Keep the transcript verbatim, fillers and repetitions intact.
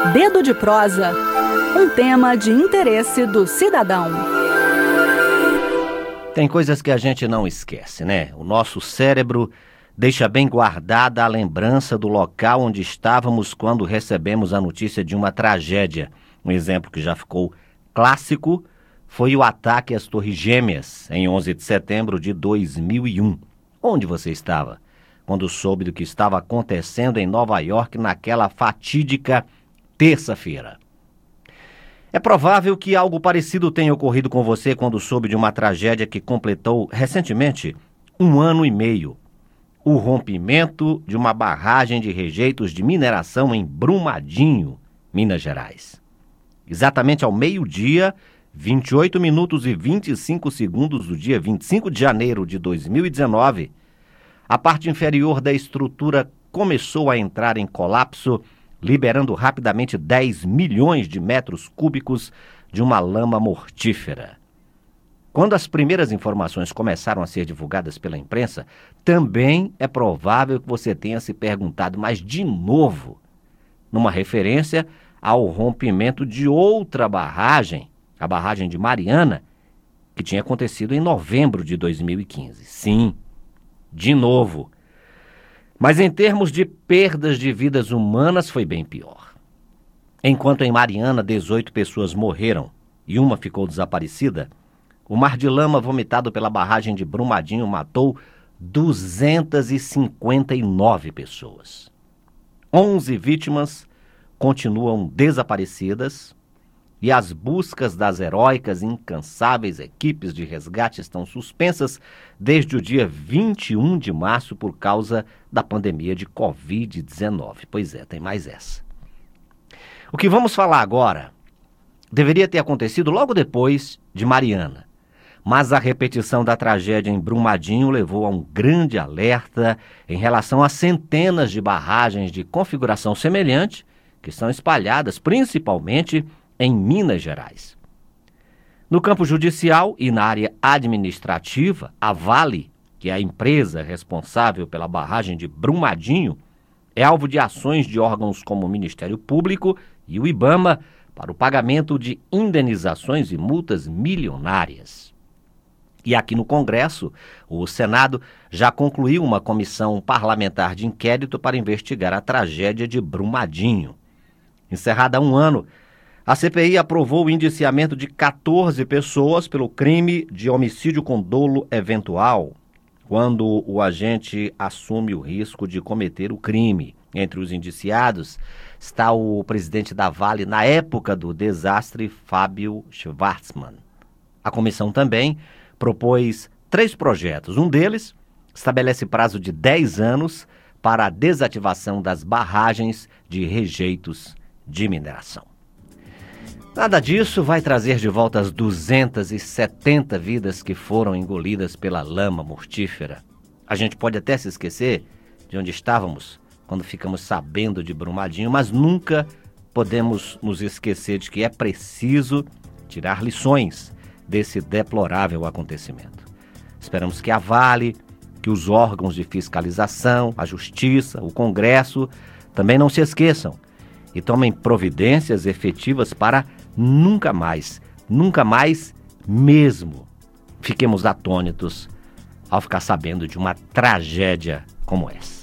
Dedo de prosa, um tema de interesse do cidadão. Tem coisas que a gente não esquece, né? O nosso cérebro deixa bem guardada a lembrança do local onde estávamos quando recebemos a notícia de uma tragédia. Um exemplo que já ficou clássico foi o ataque às Torres Gêmeas, em onze de setembro de dois mil e um. Onde você estava quando soube do que estava acontecendo em Nova York naquela fatídica terça-feira? É provável que algo parecido tenha ocorrido com você quando soube de uma tragédia que completou recentemente um ano e meio. O rompimento de uma barragem de rejeitos de mineração em Brumadinho, Minas Gerais. Exatamente ao meio-dia, vinte e oito minutos e vinte e cinco segundos do dia vinte e cinco de janeiro de dois mil e dezenove, a parte inferior da estrutura começou a entrar em colapso, liberando rapidamente dez milhões de metros cúbicos de uma lama mortífera. Quando as primeiras informações começaram a ser divulgadas pela imprensa, também é provável que você tenha se perguntado, mas de novo, numa referência ao rompimento de outra barragem, a barragem de Mariana, que tinha acontecido em novembro de dois mil e quinze. Sim, de novo. Mas em termos de perdas de vidas humanas foi bem pior. Enquanto em Mariana dezoito pessoas morreram e uma ficou desaparecida, o mar de lama vomitado pela barragem de Brumadinho matou duzentas e cinquenta e nove pessoas. onze vítimas continuam desaparecidas e as buscas das heróicas e incansáveis equipes de resgate estão suspensas desde o dia vinte e um de março por causa da pandemia de covid dezenove. Pois é, tem mais essa. O que vamos falar agora deveria ter acontecido logo depois de Mariana, mas a repetição da tragédia em Brumadinho levou a um grande alerta em relação a centenas de barragens de configuração semelhante que estão espalhadas principalmente em Minas Gerais. No campo judicial e na área administrativa, a Vale, que é a empresa responsável pela barragem de Brumadinho, é alvo de ações de órgãos como o Ministério Público e o IBAMA para o pagamento de indenizações e multas milionárias. E aqui no Congresso, o Senado já concluiu uma comissão parlamentar de inquérito para investigar a tragédia de Brumadinho. Encerrada há um ano, a C P I aprovou o indiciamento de quatorze pessoas pelo crime de homicídio com dolo eventual, quando o agente assume o risco de cometer o crime. Entre os indiciados está o presidente da Vale na época do desastre, Fábio Schvartzman. A comissão também propôs três projetos. Um deles estabelece prazo de dez anos para a desativação das barragens de rejeitos de mineração. Nada disso vai trazer de volta as duzentas e setenta vidas que foram engolidas pela lama mortífera. A gente pode até se esquecer de onde estávamos quando ficamos sabendo de Brumadinho, mas nunca podemos nos esquecer de que é preciso tirar lições desse deplorável acontecimento. Esperamos que a Vale, que os órgãos de fiscalização, a Justiça, o Congresso também não se esqueçam e tomem providências efetivas para nunca mais, nunca mais mesmo fiquemos atônitos ao ficar sabendo de uma tragédia como essa.